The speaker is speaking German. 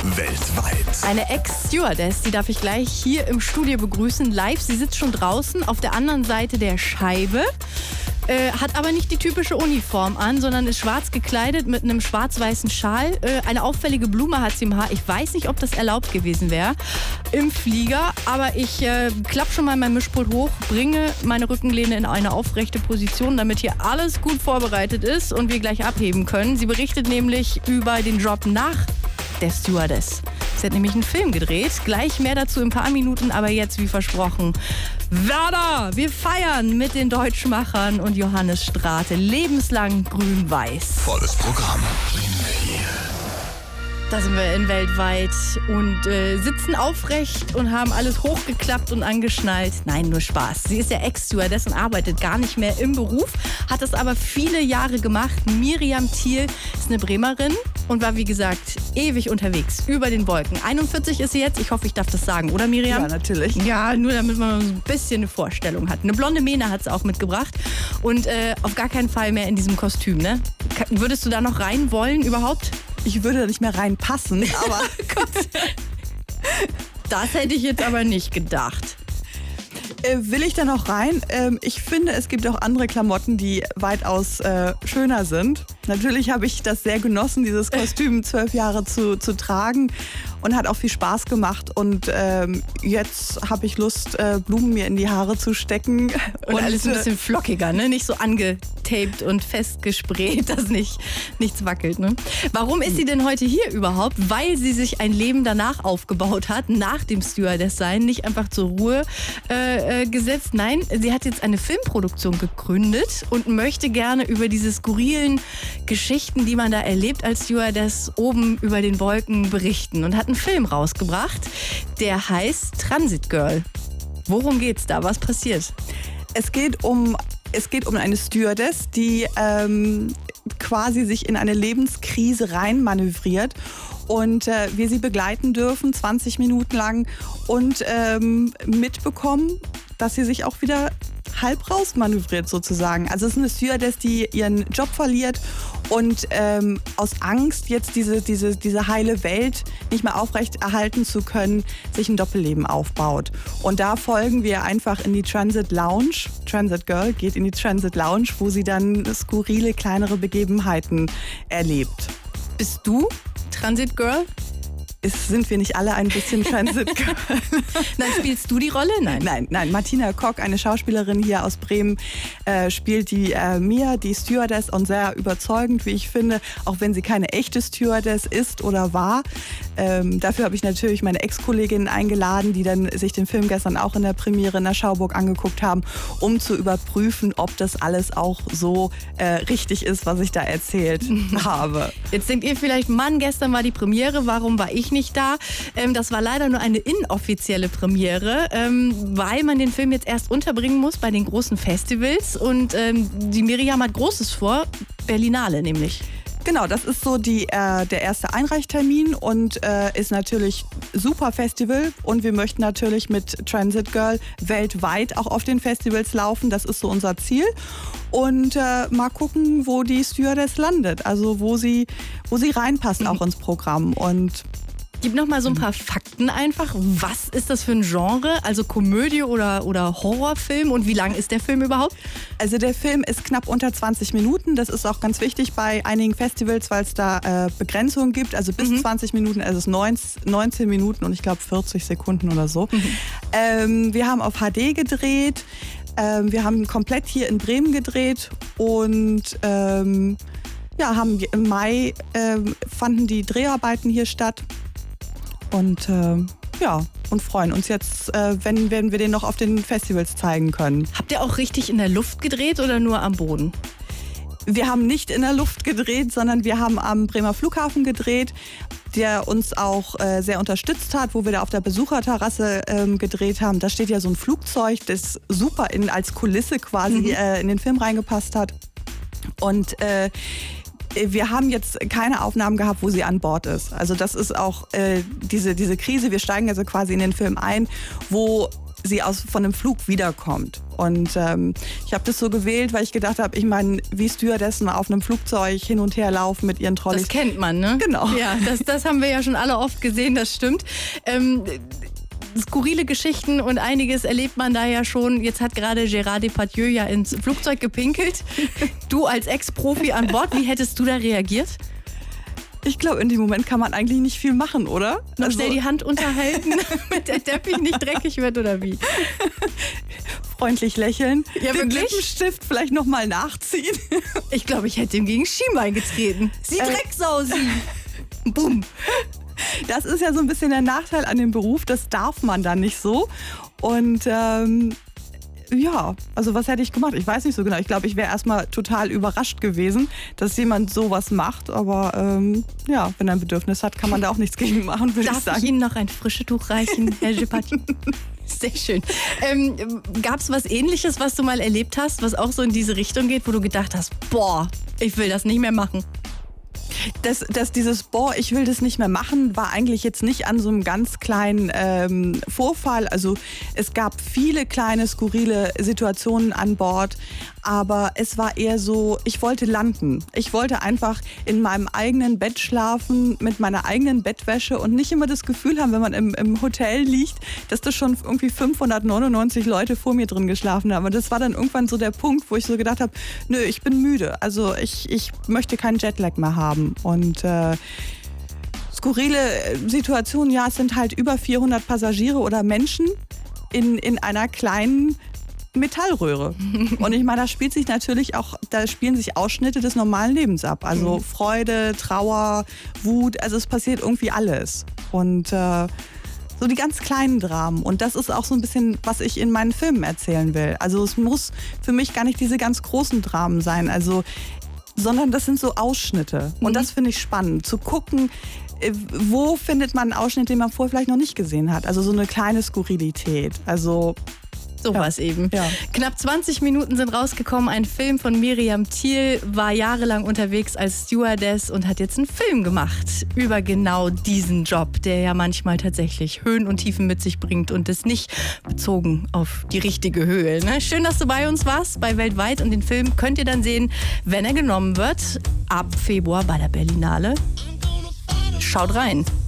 weltweit. Eine Ex-Stewardess, die darf ich gleich hier im Studio begrüßen, live. Sie sitzt schon draußen auf der anderen Seite der Scheibe. Hat aber nicht die typische Uniform an, sondern ist schwarz gekleidet mit einem schwarz-weißen Schal. Eine auffällige Blume hat sie im Haar. Ich weiß nicht, ob das erlaubt gewesen wäre im Flieger, aber ich klappe schon mal mein Mischpult hoch, bringe meine Rückenlehne in eine aufrechte Position, damit hier alles gut vorbereitet ist und wir gleich abheben können. Sie berichtet nämlich über den Job nach der Stewardess. Sie hat nämlich einen Film gedreht. Gleich mehr dazu in ein paar Minuten, aber jetzt wie versprochen. Werder, wir feiern mit den Deutschmachern und Johannes Strate. Lebenslang grün-weiß. Volles Programm. Da sind wir in weltweit und sitzen aufrecht und haben alles hochgeklappt und angeschnallt. Nein, nur Spaß. Sie ist ja Ex-Stewardess und arbeitet gar nicht mehr im Beruf, hat es aber viele Jahre gemacht. Miriam Thiel ist eine Bremerin und war, wie gesagt, ewig unterwegs, über den Wolken. 41 ist sie jetzt, ich hoffe, ich darf das sagen, oder Miriam? Ja, natürlich. Ja, nur damit man so ein bisschen eine Vorstellung hat. Eine blonde Mähne hat sie auch mitgebracht und auf gar keinen Fall mehr in diesem Kostüm, ne? Würdest du da noch rein wollen überhaupt? Ich würde da nicht mehr reinpassen, aber Das hätte ich jetzt aber nicht gedacht. will ich da noch rein? Ich finde, es gibt auch andere Klamotten, die weitaus schöner sind. Natürlich habe ich das sehr genossen, dieses Kostüm 12 Jahre zu tragen und hat auch viel Spaß gemacht. Und jetzt habe ich Lust, Blumen mir in die Haare zu stecken. Und alles ein bisschen flockiger, ne? Nicht so angetaped und festgesprayt, dass nichts wackelt. Ne? Warum ist sie denn heute hier überhaupt? Weil sie sich ein Leben danach aufgebaut hat, nach dem Stewardess-Sein, nicht einfach zur Ruhe gesetzt. Nein, sie hat jetzt eine Filmproduktion gegründet und möchte gerne über diese skurrilen Geschichten, die man da erlebt als Stewardess, oben über den Wolken berichten und hat einen Film rausgebracht, der heißt Transit Girl. Worum geht's da? Was passiert? Es geht um eine Stewardess, die quasi sich in eine Lebenskrise reinmanövriert und wir sie begleiten dürfen, 20 Minuten lang und mitbekommen, dass sie sich auch wieder halb rausmanövriert sozusagen. Also es ist eine Stewardess, die ihren Job verliert und aus Angst, jetzt diese heile Welt nicht mehr aufrechterhalten zu können, sich ein Doppelleben aufbaut. Und da folgen wir einfach in die Transit Lounge. Transit Girl geht in die Transit Lounge, wo sie dann skurrile, kleinere Begebenheiten erlebt. Bist du Transit Girl? Sind wir nicht alle ein bisschen Transit Girl? Nein, spielst du die Rolle? Nein. Martina Kock, eine Schauspielerin hier aus Bremen, spielt die Mia, die Stewardess, und sehr überzeugend, wie ich finde, auch wenn sie keine echte Stewardess ist oder war. Dafür habe ich natürlich meine Ex-Kolleginnen eingeladen, die dann sich den Film gestern auch in der Premiere in der Schauburg angeguckt haben, um zu überprüfen, ob das alles auch so richtig ist, was ich da erzählt habe. Jetzt denkt ihr vielleicht, Mann, gestern war die Premiere, warum war ich nicht da? Das war leider nur eine inoffizielle Premiere, weil man den Film jetzt erst unterbringen muss bei den großen Festivals und die Miriam hat Großes vor, Berlinale nämlich. Genau, das ist so der erste Einreichtermin und ist natürlich super Festival und wir möchten natürlich mit Transit Girl weltweit auch auf den Festivals laufen. Das ist so unser Ziel und mal gucken, wo die Stewardess landet, also wo sie reinpasst auch ins Programm. Und gib noch mal so ein paar Fakten einfach. Was ist das für ein Genre? Also Komödie oder Horrorfilm? Und wie lang ist der Film überhaupt? Also der Film ist knapp unter 20 Minuten. Das ist auch ganz wichtig bei einigen Festivals, weil es da Begrenzungen gibt. Also bis 20 Minuten, also es ist 19 Minuten und ich glaube 40 Sekunden oder so. Wir haben auf HD gedreht. Wir haben komplett hier in Bremen gedreht und haben im Mai fanden die Dreharbeiten hier statt. Und und freuen uns jetzt, wenn wir den noch auf den Festivals zeigen können. Habt ihr auch richtig in der Luft gedreht oder nur am Boden? Wir haben nicht in der Luft gedreht, sondern wir haben am Bremer Flughafen gedreht, der uns auch sehr unterstützt hat, wo wir da auf der Besucherterrasse gedreht haben. Da steht ja so ein Flugzeug, das super als Kulisse quasi in den Film reingepasst hat. Und wir haben jetzt keine Aufnahmen gehabt, wo sie an Bord ist. Also das ist auch diese Krise. Wir steigen also quasi in den Film ein, wo sie von einem Flug wiederkommt. Und ich habe das so gewählt, weil ich gedacht habe, ich meine, wie Stewardessen auf einem Flugzeug hin und her laufen mit ihren Trolleys. Das kennt man, ne? Genau. Ja, das haben wir ja schon alle oft gesehen, das stimmt. Skurrile Geschichten und einiges erlebt man da ja schon. Jetzt hat gerade Gérard Depardieu ja ins Flugzeug gepinkelt. Du als Ex-Profi an Bord, wie hättest du da reagiert? Ich glaube, in dem Moment kann man eigentlich nicht viel machen, oder? Noch schnell die Hand unterhalten, damit der Teppich nicht dreckig wird, oder wie? Freundlich lächeln, ja, den wirklich? Lippenstift vielleicht nochmal nachziehen. Ich glaube, ich hätte ihm gegen Schienbein getreten. Sie Drecksau, sie! Bumm! Das ist ja so ein bisschen der Nachteil an dem Beruf, das darf man dann nicht so. Und ja, also was hätte ich gemacht? Ich weiß nicht so genau. Ich glaube, ich wäre erstmal total überrascht gewesen, dass jemand sowas macht. Aber ja, wenn er ein Bedürfnis hat, kann man da auch nichts gegen machen, würde ich sagen. Darf ich Ihnen noch ein frisches Tuch reichen, Herr Depardieu? Sehr schön. Gab es was Ähnliches, was du mal erlebt hast, was auch so in diese Richtung geht, wo du gedacht hast, boah, ich will das nicht mehr machen? Dieses ich will das nicht mehr machen, war eigentlich jetzt nicht an so einem ganz kleinen Vorfall. Also es gab viele kleine, skurrile Situationen an Bord, aber es war eher so, ich wollte landen. Ich wollte einfach in meinem eigenen Bett schlafen, mit meiner eigenen Bettwäsche und nicht immer das Gefühl haben, wenn man im Hotel liegt, dass da schon irgendwie 599 Leute vor mir drin geschlafen haben. Und das war dann irgendwann so der Punkt, wo ich so gedacht habe, nö, ich bin müde. Also ich möchte keinen Jetlag mehr haben. Und skurrile Situationen, ja, es sind halt über 400 Passagiere oder Menschen in einer kleinen Metallröhre. Und ich meine, da spielen sich Ausschnitte des normalen Lebens ab. Also Freude, Trauer, Wut, also es passiert irgendwie alles. Und so die ganz kleinen Dramen. Und das ist auch so ein bisschen, was ich in meinen Filmen erzählen will. Also es muss für mich gar nicht diese ganz großen Dramen sein. Sondern das sind so Ausschnitte. Und das finde ich spannend, zu gucken, wo findet man einen Ausschnitt, den man vorher vielleicht noch nicht gesehen hat. Also so eine kleine Skurrilität. Also sowas eben. Ja. Knapp 20 Minuten sind rausgekommen. Ein Film von Miriam Thiel, war jahrelang unterwegs als Stewardess und hat jetzt einen Film gemacht über genau diesen Job, der ja manchmal tatsächlich Höhen und Tiefen mit sich bringt und ist nicht bezogen auf die richtige Höhe. Ne? Schön, dass du bei uns warst, bei Weltweit. Und den Film könnt ihr dann sehen, wenn er genommen wird, ab Februar bei der Berlinale. Schaut rein.